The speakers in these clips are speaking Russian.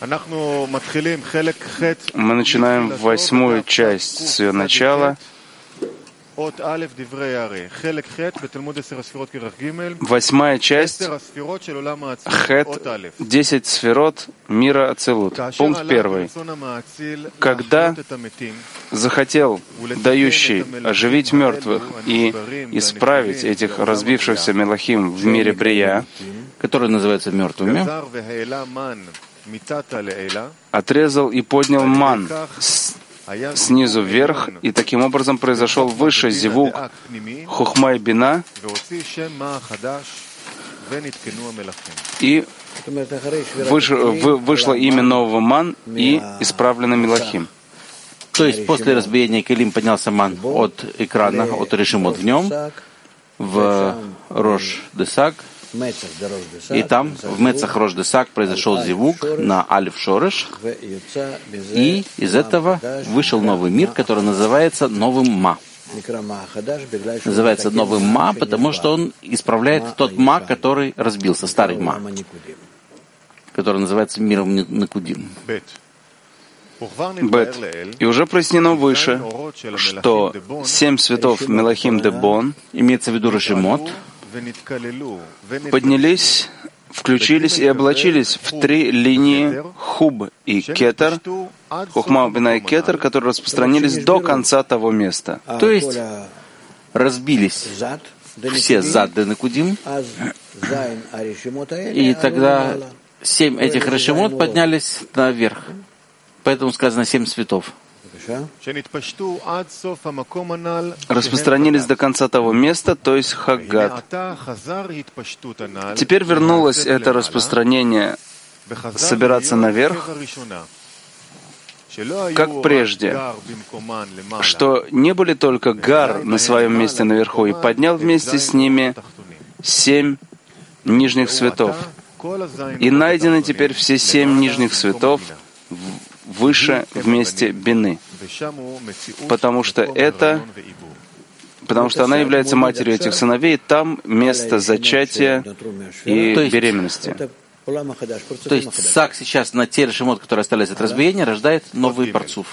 Мы начинаем 8-ю часть с ее начала. 8-я часть Хет, 10 сферот мира Ацилут. Пункт 1. Когда захотел дающий оживить мертвых и исправить этих разбившихся мелахим в мире Брия, которые называются мертвыми, отрезал и поднял ман снизу вверх, и таким образом произошел высший зивук хухма и бина, и вышло имя нового ман и исправлено мелахим. То есть после разбиения келим поднялся ман от экрана, от решимот в нем, в Рош Десак, и там, в Мецах Рош Десак, произошел зивук на Алиф Шореш, и из этого вышел новый мир, который называется новым Ма. Называется новым Ма, потому что он исправляет тот Ма, который разбился, старый Ма, который называется миром Никудим. Бет. И уже прояснено выше, что 7 цветов Мелахим Дебон, имеется в виду Решимот, поднялись, включились и облачились в 3 линии Хуб и Кетер, Хухма, Бина и Кетер, которые распространились до конца того места. То есть разбились все Зад де Никудим, и тогда 7 этих Решимот поднялись наверх. Поэтому сказано 7 цветов. Распространились до конца того места, то есть Хаггат. Теперь вернулось это распространение собираться наверх, как прежде, что не были только Гар на своем месте наверху, и поднял вместе с ними 7 нижних цветов. И найдены теперь все 7 нижних цветов выше вместе бины, потому что она является матерью этих сыновей, и там место зачатия и беременности. То есть Сак сейчас на те решимот, которые остались от разбиения, рождает новый парцуф.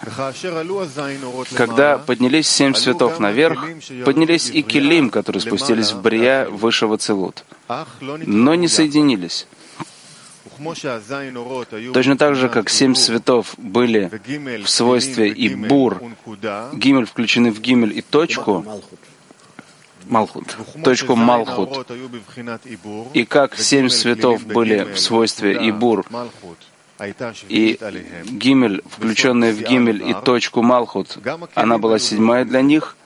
Когда поднялись 7 цветов наверх, поднялись и келим, которые спустились в Брия выше в Ацилут, но не соединились. Точно так же, как 7 цветов были в свойстве Ибур, Гимель включены в Гимель и точку, Малхут, точку Малхут, и как 7 цветов были в свойстве Ибур, и Гимель, включенная в Гимель и точку Малхут, она была 7-я для них,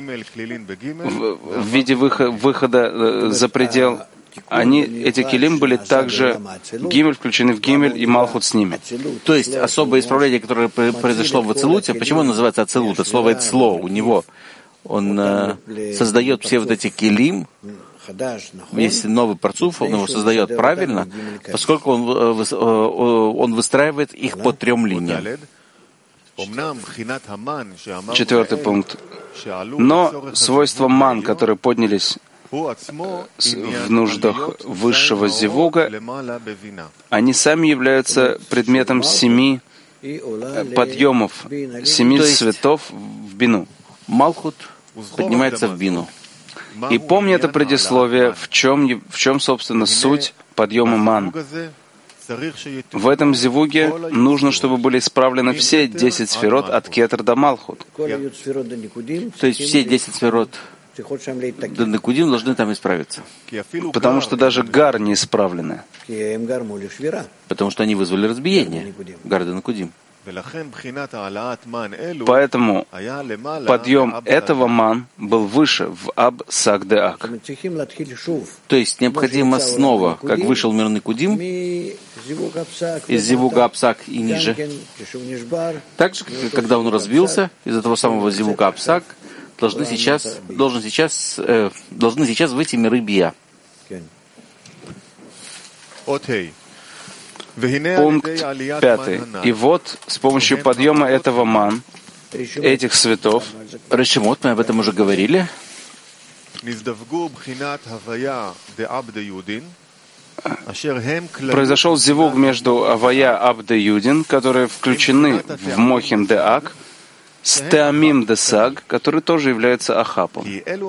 в виде выхода за предел. Эти келим были также Гимель включены в Гимель и Малхут с ними. То есть особое исправление, которое произошло в Ацилуте, почему он называется Ацилут? Это слово «эцло» у него. Он создает все вот эти келим, весь новый парцуф, он его создает правильно, поскольку он выстраивает их по 3 линиям. 4-й пункт. Но свойства ман, которые поднялись в нуждах высшего зивуга, они сами являются предметом 7 подъемов, 7 цветов в бину. Малхут поднимается в бину. И помни это предисловие, в чем, собственно, суть подъема ман. В этом зивуге нужно, чтобы были исправлены все 10 сферот от Кетер до Малхут. То есть все 10 сферот до Никудим должны там исправиться. Потому что даже Гар не исправлены. Потому что они вызвали разбиение. Гар до Никудим. Поэтому подъем этого ман был выше в Аб-Сак-де-Ак. То есть необходимо снова, как вышел мир Никудим, из зивука Абсак и ниже. Так же, когда он разбился, из этого самого зивука Абсак, должны сейчас выйти миры Бия. Пункт 5. И вот с помощью подъема этого ман, этих цветов, Решимот, мы об этом уже говорили, произошел зивуг между Авая Аб де Юдин, которые включены в Мохин де Ак, с Теамим де Саг, который тоже является Ахапом.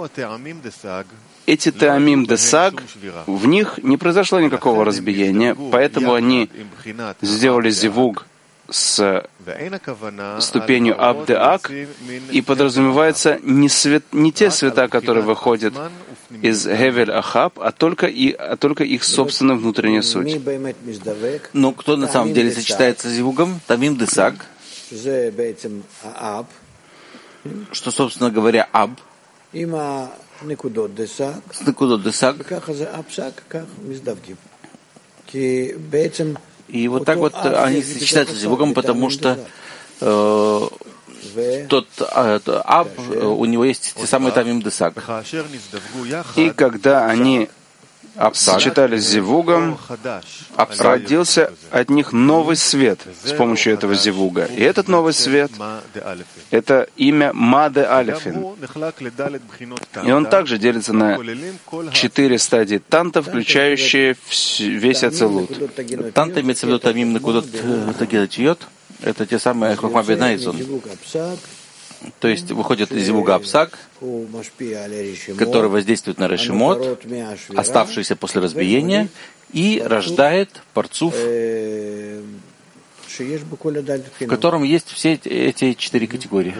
Эти Теамим де Саг, в них не произошло никакого разбиения, поэтому они сделали зивуг с ступенью Аб де Ак, и подразумевается не те света, которые выходят из Хевель Ахаб, а только их собственная внутренняя суть. Но кто на самом деле сочетается с зивугом? Тамим де Саг, что, собственно говоря, Аб, с Некудот де Саг. И вот так вот они сочетаются с зивугом, потому что тот Аб, у него есть те самые Тамим де Саг. И когда они сочетались с зивугом, родился от них новый свет с помощью этого зивуга. И этот новый свет — это имя Маде Алефин. И он также делится на 4 стадии танта, включающие весь ацилут. Танта имеется в виду Тамим Некудот Тагидатиот. Это те самые Хохма Бина и Зон. То есть выходит из зивуга Апсак, который воздействует на решимот, оставшийся после разбиения, и рождает парцуф, в котором есть все эти 4 категории.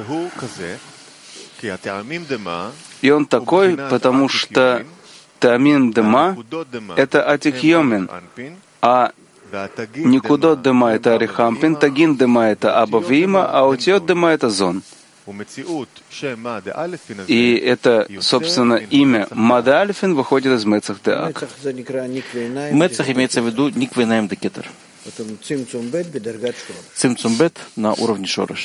И он такой, потому что Теамим Дема — это Атик Йомин, а Никудот Дема — это Арихампин, Тагин Дема — это Абавима, а Утиот Дема — это Зон. И это, собственно, имя Маде Альфин выходит из Мецах де Ак. Мецах имеется в виду Никвейнаем де Кетер. Цимцум бет на уровне Шореш.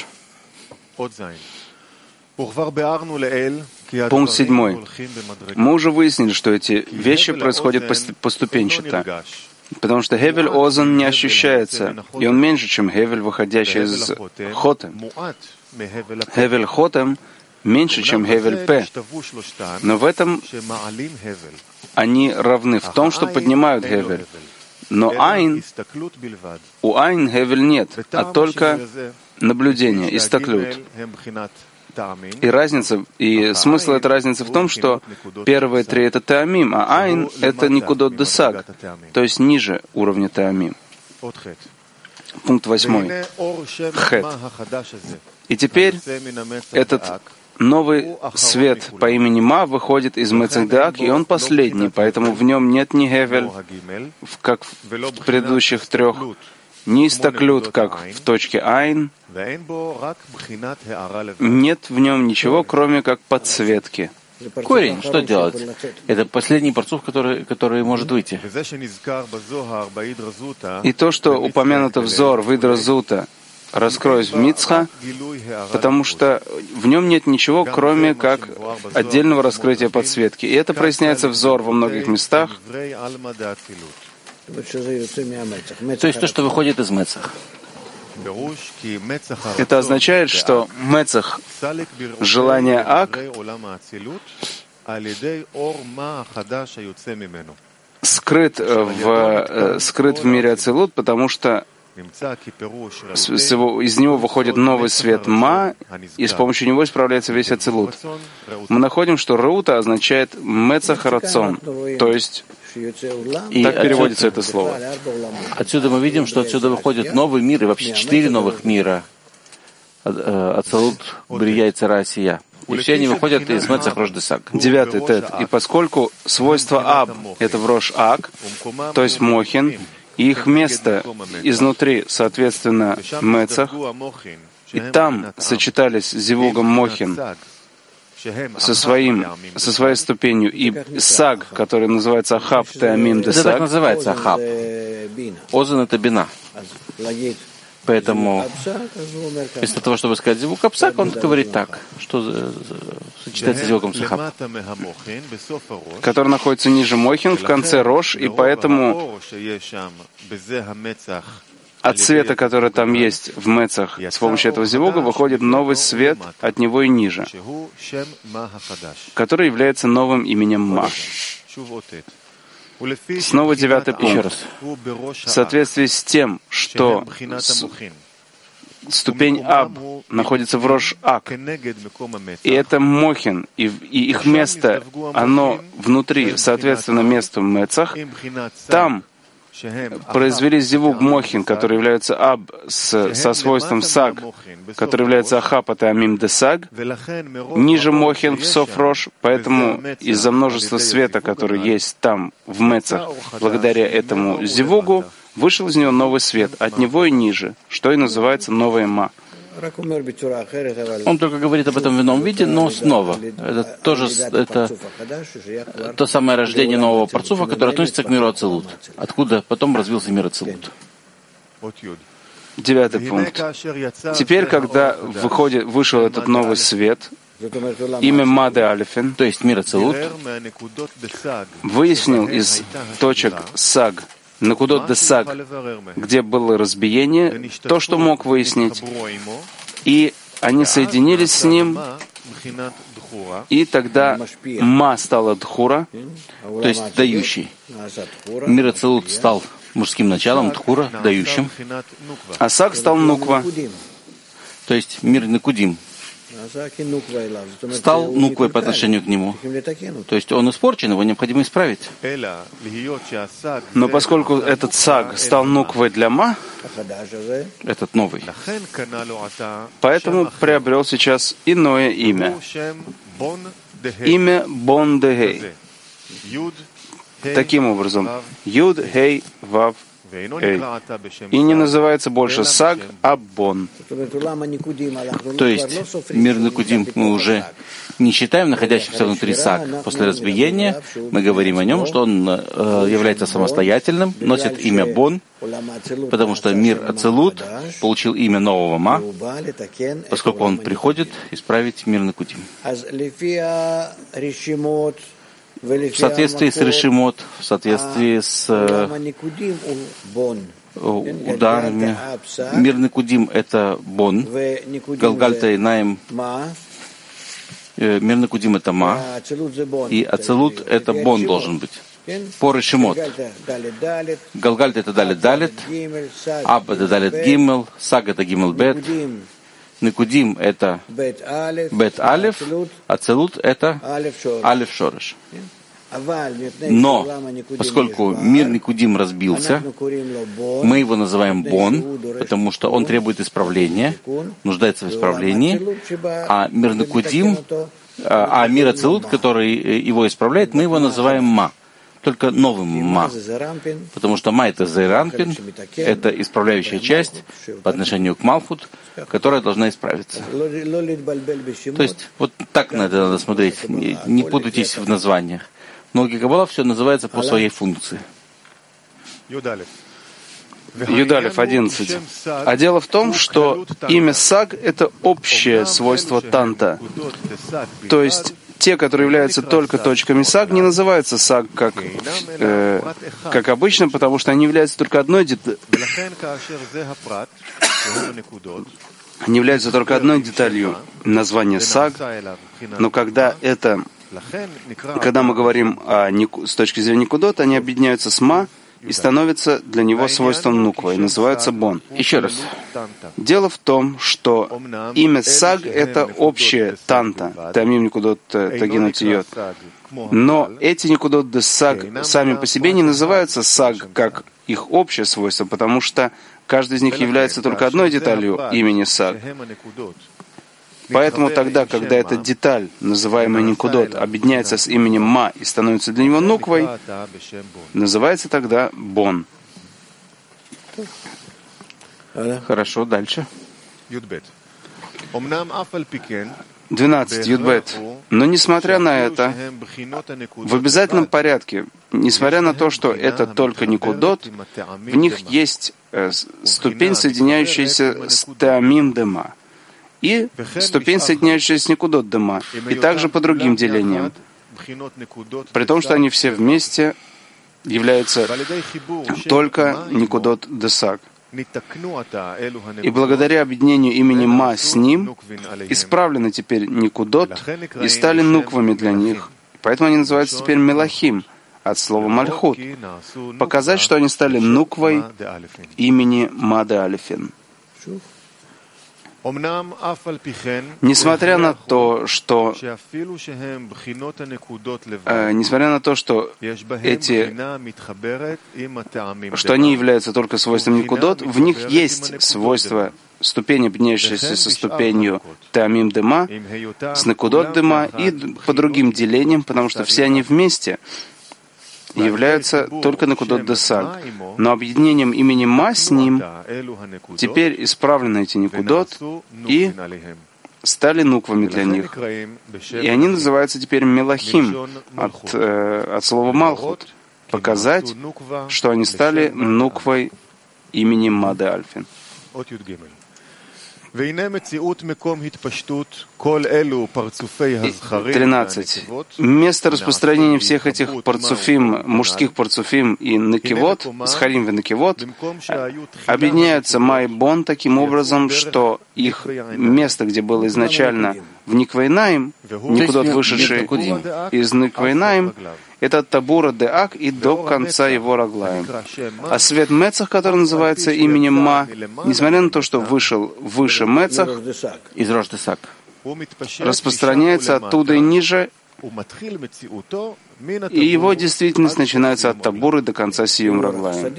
Пункт 7. Мы уже выяснили, что эти вещи происходят поступенчато. Потому что Хевель Озан не ощущается, и он меньше, чем Хевель, выходящий из Хотем. Хевель Хотем меньше, чем Хевель П. Но в этом они равны в том, что поднимают Хевель. Но Айн, у Айн Хевель нет, а только наблюдение, истаклют. И разница, и смысл этой разницы в том, что первые 3 — это Теамим, а Айн — это Никудот де Саг, то есть ниже уровня Теамим. Пункт 8. Хет. И теперь этот новый свет по имени Ма выходит из Мецах де Ак, и он последний, поэтому в нем нет ни Хевель, как в предыдущих 3, ни истаклют, как в точке Айн. Нет в нем ничего, кроме как подсветки. Корень, что делать? Это последний парцуф, который может выйти. И то, что упомянуто взор Видра Зута, раскроюсь в Мицха, потому что в нем нет ничего, кроме как отдельного раскрытия подсветки. И это проясняется взор во многих местах. То есть то, что выходит из Мецах. Это означает, что Мецах, желание Ак, скрыт в мире Ацилут, потому что из него выходит новый свет Ма, и с помощью него исправляется весь Ацилут. Мы находим, что Раута означает Мецах Рацон, то есть и так переводится это слово. Отсюда мы видим, что отсюда выходит новый мир, и вообще 4 новых мира. Ацилут, Брия, Цара, Сия. И все они выходят из Мецах Рош де Саг. 9 тет. И поскольку свойство Аб — это в Рош Ак, то есть Мохин, и их место изнутри, соответственно, Мецах, и там сочетались с Зивугом Мохин со своей ступенью, и Саг, который называется Ахаб Теамим де Саг. Это так называется Ахаб. Озан — это Бина. Поэтому вместо того, чтобы сказать Зивуг Апсак, он говорит так, что сочетается с Зивугом Сахаб, который находится ниже Мохин, в конце Рош, и поэтому от света, который там есть в Мецах, с помощью этого Зивуга выходит новый свет от него и ниже, который является новым именем Ма. Снова 9 пункт. Еще раз. В соответствии с тем, что ступень Аб находится в Рош-Ак, и это Мохин, и их место, оно внутри, соответственно, месту Мецах, там произвели зивуг Мохин, который является Аб со свойством Саг, который является Ахапат и Амим де Саг, ниже Мохин в Софрош, поэтому из-за множества света, который есть там, в Мецах, благодаря этому зивугу, вышел из него новый свет, от него и ниже, что и называется новая Ма. Он только говорит об этом в ином виде, но снова. Это тоже то самое рождение нового парцуфа, которое относится к миру Ацилут. Откуда потом развился мир Ацилут. 9 пункт. Теперь, когда вышел этот новый свет, имя Маде Алифин, то есть мир Ацилут, выяснил из точек Саг, Накудот де Саг, где было разбиение, то, что мог выяснить, и они соединились с ним, и тогда Ма стала Дхура, то есть дающий. Мир Ацилут стал мужским началом, Дхура, дающим, а Саг стал Нуква, то есть мир Накудим, стал нуквой по отношению к нему. То есть он испорчен, его необходимо исправить. Но поскольку этот Саг стал нуквой для Ма, этот новый, поэтому приобрел сейчас иное имя. Имя Бон-Дегей. Таким образом, Юд, Хей, Вав, Эй. И не называется больше Саг, а Бон. То есть мир Накудим мы уже не считаем находящимся внутри Саг. После разбиения мы говорим о нем, что он является самостоятельным, носит имя Бон, потому что мир Ацилут получил имя нового Ма, поскольку он приходит исправить мир Накудим. В соответствии с Решимот, в соответствии с ударами, мир Накудим — это Бон, Галгальта и Наим, мир Накудим — это Ма, и Ацилут — это Бон должен быть. По Решимот. Галгальта — это Далит-Далит, Аб — это Далит-Гимел, Саг — это Гимел-Бет, Накудим — это Бет-Алев, Ацилут — это Алев-Шореш. Но, поскольку мир Никудим разбился, мы его называем Бон, потому что он требует исправления, нуждается в исправлении, а мир Никудим, мир Ацилут, который его исправляет, мы его называем Ма, только новым Ма, потому что Ма — это Зейранпин, это исправляющая часть по отношению к Малхут, которая должна исправиться. То есть, вот так на это надо смотреть, не путайтесь в названиях. В логике Каббала все называется по своей функции. Юдалев 11. А дело в том, что имя Саг — это общее свойство Танта. То есть те, которые являются только точками Саг, не называются Саг как обычно, потому что они являются только одной деталью названия Саг, но когда мы говорим с точки зрения Никудот, они объединяются с Ма и становятся для него свойством Нуква, и называются Бон. Еще раз. Дело в том, что имя Саг — это общее Танта, Тамим Никудот Тагинутиот. Но эти Никудот де Саг сами по себе не называются Саг как их общее свойство, потому что каждый из них является только одной деталью имени Саг. Поэтому тогда, когда эта деталь, называемая Никудот, объединяется с именем Ма и становится для него Нуквой, называется тогда Бон. Хорошо, дальше. 12. Юдбет. Но несмотря на это, в обязательном порядке, несмотря на то, что это только Никудот, в них есть ступень, соединяющаяся с Теамим Дема, и ступень, соединяющаяся с Никудот Дема, и также по другим делениям, при том, что они все вместе являются только Никудот де Саг. И благодаря объединению имени Ма с ним, исправлены теперь Никудот и стали нуквами для них. Поэтому они называются теперь Мелахим, от слова Мальхут, показать, что они стали нуквой имени Маде Алефин. Несмотря на то, что они являются только свойством никудот, в них есть свойства ступени, объединяющиеся со ступенью Теамим Дема, с Некудот Дема и по другим делениям, потому что все они вместе являются только Некудот Десаг. Но объединением имени Ма с ним теперь исправлены эти Некудот и стали нуквами для них. И они называются теперь Мелахим от слова Малхут. Показать, что они стали нуквой именем Маде Альфин. 13. Место распространения всех этих парцуфим, мужских парцуфим и накивот, схарим и накивот, объединяются Ма и Бон таким образом, что их место, где было изначально в Никвайнаим, никудот вышедший из Никвайнаим, это от Табура Деак и до конца его Раглаем. А свет Мецах, который называется именем Ма, несмотря на то, что вышел выше Мецах, из Рош Десак, распространяется оттуда и ниже, и его действительность начинается от Табуры до конца Сиюм Раглаем.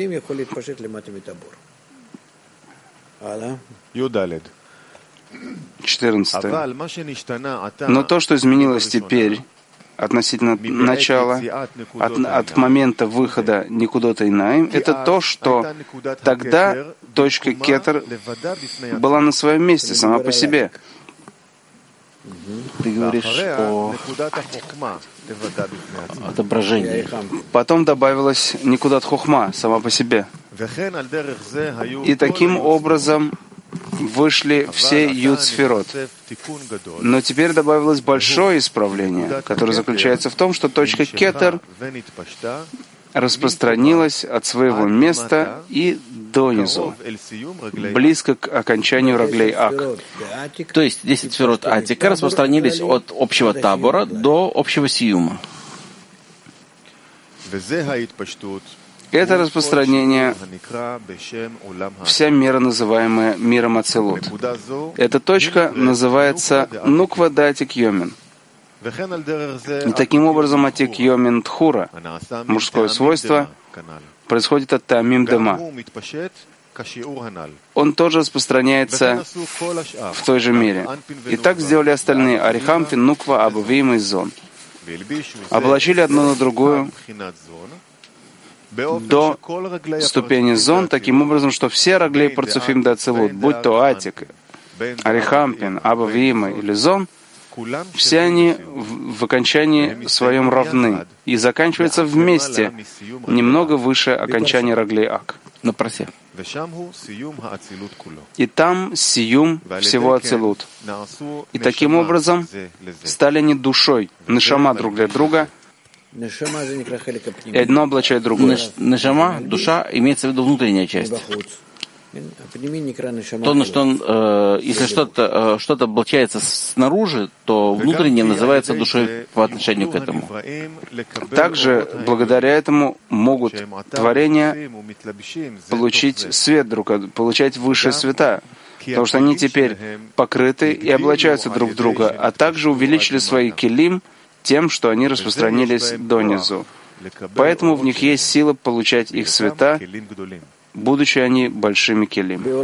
14. Но то, что изменилось теперь, относительно начала, от момента выхода Никудота и Наим, это то, что тогда точка Кетер была на своем месте, сама по себе. Ты говоришь о отображении. Потом добавилась Никудат Хохма, сама по себе. И таким образом вышли все Юд-сферот. Но теперь добавилось большое исправление, которое заключается в том, что точка Кетер распространилась от своего места и донизу, близко к окончанию Раглей Ак. То есть 10 сферот Атика распространились от общего табора до общего Сиюма. Это распространение, вся мера, называемая миром Ацелут. Эта точка называется Нуква Датик Йомин. И таким образом Атик Йомин Тхура, мужское свойство, происходит от Теамим Дема. Он тоже распространяется в той же мере. И так сделали остальные Арихампин, Нуква, Абувим и Зон. Облачили одно на другую до ступени Зон, таким образом, что все Раглей Парцуфим да Ацелут, будь то Атик, Арихампин, Абувима или Зон, все они в окончании своем равны и заканчиваются вместе, немного выше окончания Раглей Ак. На просе. И там сиюм всего Ацелут. И таким образом стали они душой, нешама друг для друга, и одно облачает другое. Нешама, душа, имеется в виду внутренняя часть. То, на что если что-то облачается снаружи, то внутреннее называется душой по отношению к этому. Также, благодаря этому, могут творения получить свет друг от друга, получать высшие света, потому что они теперь покрыты и облачаются друг в друга, а также увеличили свои келим тем, что они распространились донизу. Поэтому в них есть сила получать их света, будучи они большими келим. В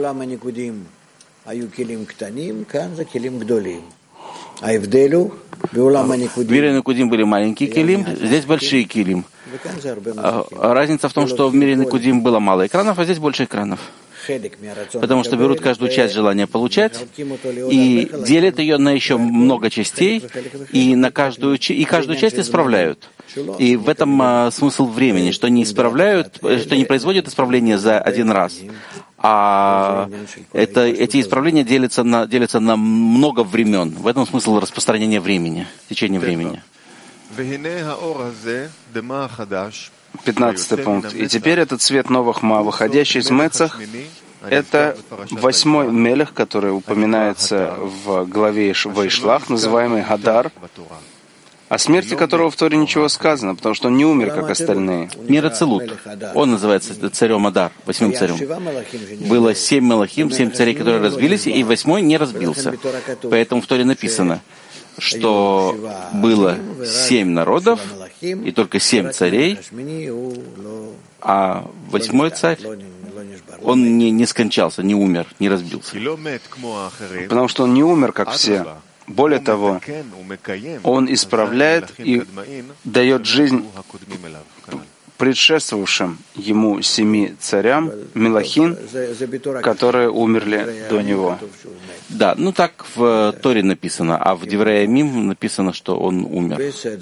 мире Никудим были маленькие келим, здесь большие келим. Разница в том, что в мире Никудим было мало экранов, а здесь больше экранов. Потому что берут каждую часть желания получать и делят ее на еще много частей, и каждую часть исправляют. И в этом смысл времени, что не исправляют, что не производят исправления за один раз, а эти исправления делятся на много времен. В этом смысл распространения времени, течения времени. 15 пункт. И теперь этот цвет новых ма, выходящий из Мецах, это 8-й мелех, который упоминается в главе Вайшлах, называемый Хадар. о смерти которого в Торе ничего сказано, потому что он не умер, как остальные. Мир Ацелут, он называется царем Адар, 8-м царем. Было 7 Мелахим, 7 царей, которые разбились, и 8-й не разбился. Поэтому в Торе написано, что было 7 народов, и только 7 царей, а 8-й царь, он не скончался, не умер, не разбился. Потому что он не умер, как все. Более того, он исправляет и дает жизнь предшествовавшим ему 7 царям, Мелахим, которые умерли до него. Да, так в Торе написано, а в Деврей Ямим написано, что он умер.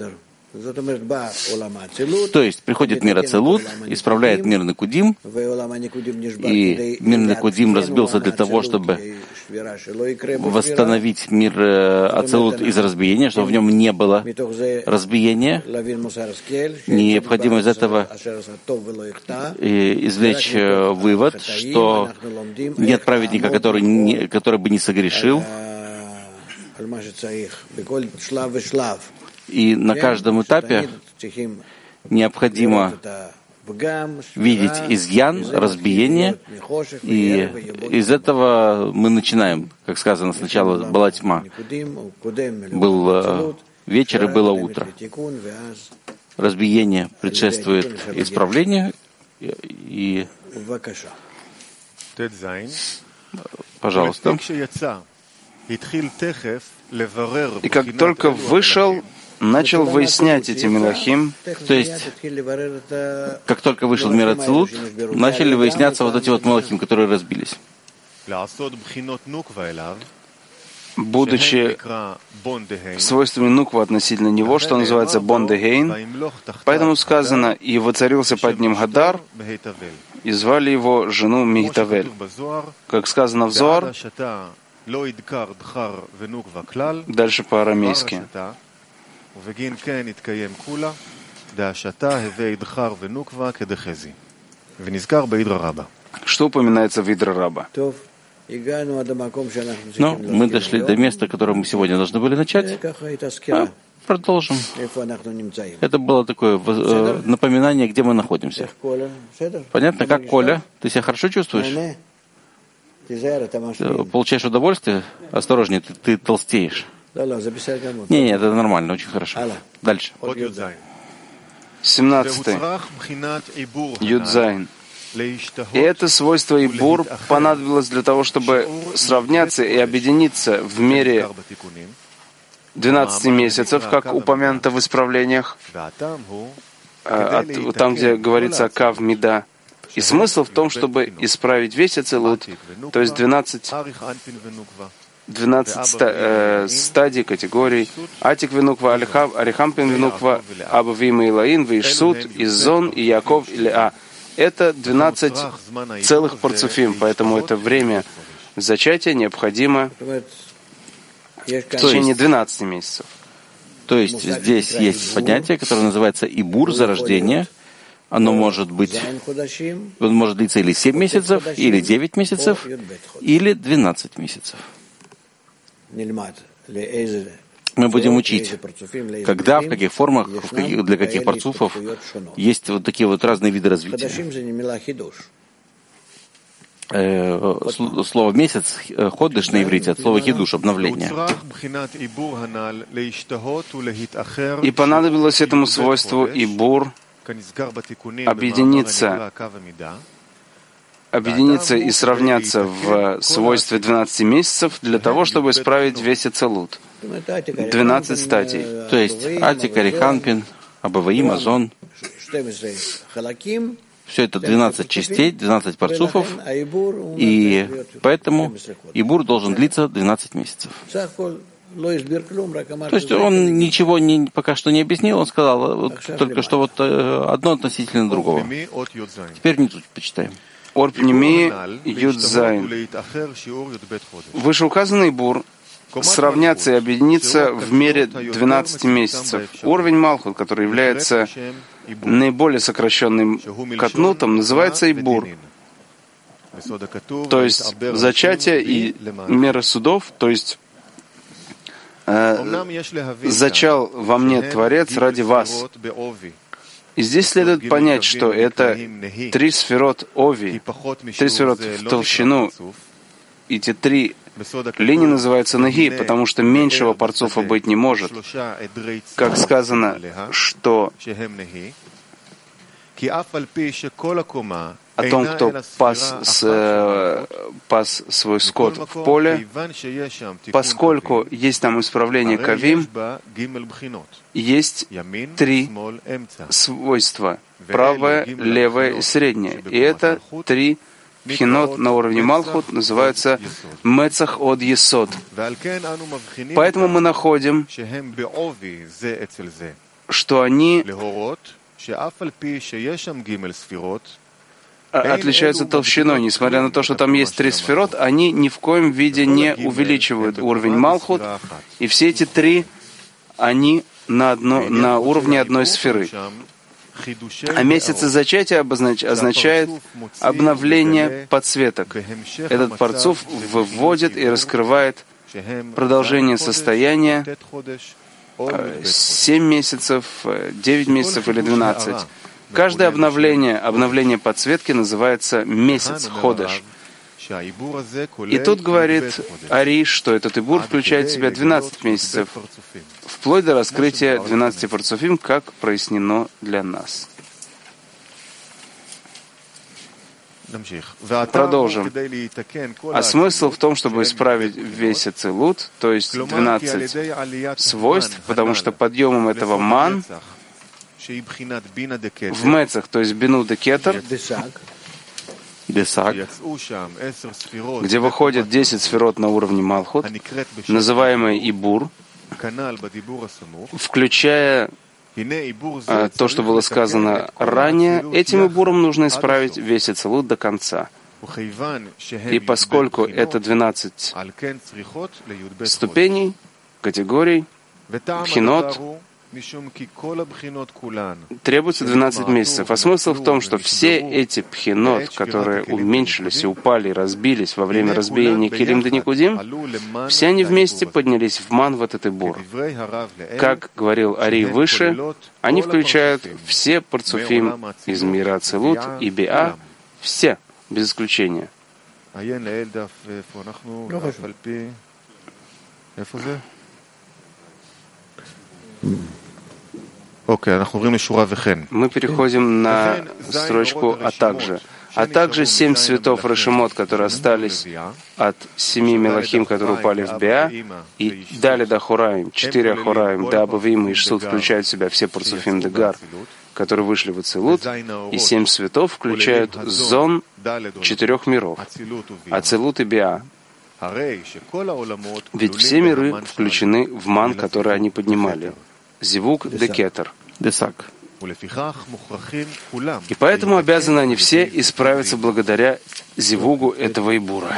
То есть приходит мир Ацелут, исправляет мир Никудим, и мир Никудим разбился для того, чтобы восстановить мир Ацелут из разбиения, чтобы в нем не было разбиения. Необходимо из этого извлечь вывод, что нет праведника, который бы не согрешил, и на каждом этапе необходимо видеть изъян, разбиение, и из этого мы начинаем, как сказано, сначала была тьма, был вечер и было утро. Разбиение предшествует исправлению, и пожалуйста. И как только вышел, начал выяснять эти Мелахим. То есть, как только вышел мир Ацелут, начали выясняться вот эти вот Мелахим, которые разбились. Будучи свойствами Нуква относительно него, что называется Бондегейн, поэтому сказано, и воцарился под ним Гадар, и звали его жену Мейтавель. Как сказано в Зоар, дальше по-арамейски. Что упоминается в Идра Раба? Мы дошли до места, которое мы сегодня должны были начать. Продолжим. Это было такое напоминание, где мы находимся. Понятно, как Коля? Ты себя хорошо чувствуешь? Получаешь удовольствие? Осторожнее, ты толстеешь. Не, это нормально, очень хорошо. Дальше. 17. Юдзайн. И это свойство Ибур понадобилось для того, чтобы сравняться и объединиться в мере 12 месяцев, как упомянуто в исправлениях, там, где говорится о Кав Мида. И смысл в том, чтобы исправить весь Ацелут, то есть 12 стадий, категорий. Атик Венуква, Арихампин Венуква, Аба Вима Илаин, Вишсут, Изон и Яков или А. Это 12 целых парцуфим, поэтому это время зачатия необходимо в течение 12 месяцев. То есть здесь есть понятие, которое называется Ибур, зарождение. Оно может длиться или 7 месяцев, или 9 месяцев, или 12 месяцев. Мы будем учить, когда, в каких формах, для каких парцуфов есть вот такие вот разные виды развития. Слово «месяц» — ходыш на иврите, от слова «хидуш» — обновление. И понадобилось этому свойству Ибур объединиться и сравняться в свойстве 12 месяцев для того, чтобы исправить весь Ацелут. 12 стадий. То есть Атик, Ариханпин, Абаваим, Азон. Все это 12 частей, 12 парцуфов, и поэтому Ибур должен длиться 12 месяцев. То есть он ничего пока что не объяснил, он сказал только что вот одно относительно другого. Теперь не тут почитаем. Орпними Юдзайн. Вышеуказанный Бур сравняться и объединиться в мере 12 месяцев. Уровень Малхут, который является наиболее сокращенным катнутом, называется Ибур. То есть зачатие и мера судов, то есть зачал во мне Творец ради вас. И здесь следует понять, что это 3 сферот Ови, 3 сферот в толщину. И те 3 линии называются Неги, потому что меньшего парцуфа быть не может. Как сказано, что о том, кто пас свой скот в поле, поскольку есть там исправление кавим, есть 3 свойства — правое, левое и среднее. И это 3 пхинот на уровне Малхут называются Мецах од Есод. Поэтому мы находим, что они отличаются толщиной. Несмотря на то, что там есть 3 сферот, они ни в коем виде не увеличивают уровень Малхут. И все эти 3, они на уровне одной сферы. А месяц зачатия означает обновление подсветок. Этот парцуф выводит и раскрывает продолжение состояния 7 месяцев, 9 месяцев или 12. Каждое обновление подсветки называется месяц, ходеш. И тут говорит Ари, что этот ибур включает в себя 12 месяцев, вплоть до раскрытия 12 парцуфим, как прояснено для нас. Продолжим. А смысл в том, чтобы исправить весь ацилут, то есть 12 свойств, потому что подъемом этого ман в мецах, то есть бину де кетер, Десак, где выходит 10 сферот на уровне Малхут, называемый Ибур, включая то, что было сказано ранее, этим Ибуром нужно исправить весь ацилут до конца. И поскольку это 12 ступеней, категорий, пхинот, требуется 12 месяцев. А смысл в том, что все эти пхинот, которые уменьшились и упали, и разбились во время разбиения Келим де Никудим, все они вместе поднялись в ман в этот ибур. Как говорил Ари выше, они включают все парцуфим из мира Ацилут и Биа, все, без исключения. Мы переходим на строчку «А также 7 цветов Рашимот, которые остались от 7 Мелахим, которые упали в Биа, и дали до Хураим, 4 Хураим, до Абавим и Шсут включают в себя все парцуфим Дегар, которые вышли в Ацилут, и 7 цветов включают зон 4 миров, Ацилут и Биа. Ведь все миры включены в ман, который они поднимали. Зивук де кетер, десак. И поэтому обязаны они все исправиться благодаря зивугу этого ибура.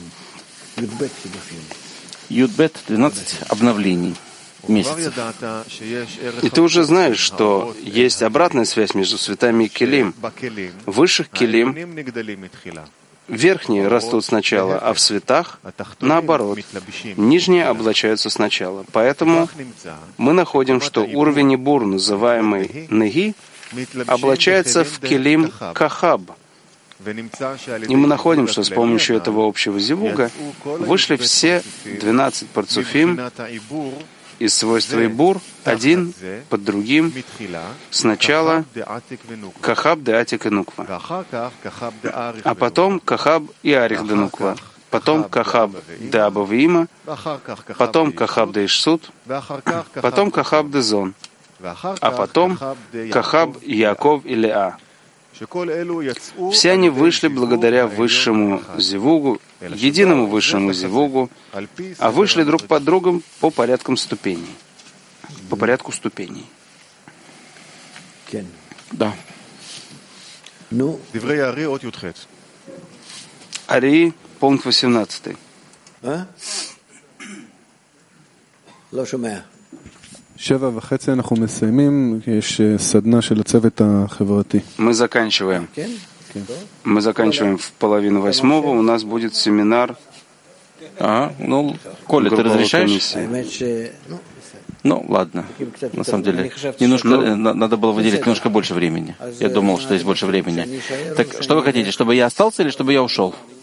Юдбет, 12 обновлений месяцев. И ты уже знаешь, что есть обратная связь между цветами и келим. В высших келим верхние растут сначала, а в цветах наоборот. Нижние облачаются сначала. Поэтому мы находим, что уровень ибур, называемый неги, облачается в келим кахаб. И мы находим, что с помощью этого общего зивуга вышли все 12 парцуфим из свойства ибур, один под другим, сначала кахаб де атик и нуква, а потом кахаб и арих де нуква, потом кахаб де абавиима, потом кахаб де ишсут, потом кахаб де зон, а потом кахаб Яков и Леа. Все они вышли благодаря высшему зивугу, единому высшему зивугу, а вышли друг под другом по порядку ступеней. По порядку ступеней. Да. Ари, пункт 18. Мы заканчиваем. Мы заканчиваем в 7:30. У нас будет семинар Ну, Коля, ты разрешаешь? Ну, ладно. На самом деле, надо было выделить немножко больше времени. Я думал, что есть больше времени. Так, что вы хотите, чтобы я остался или чтобы я ушел?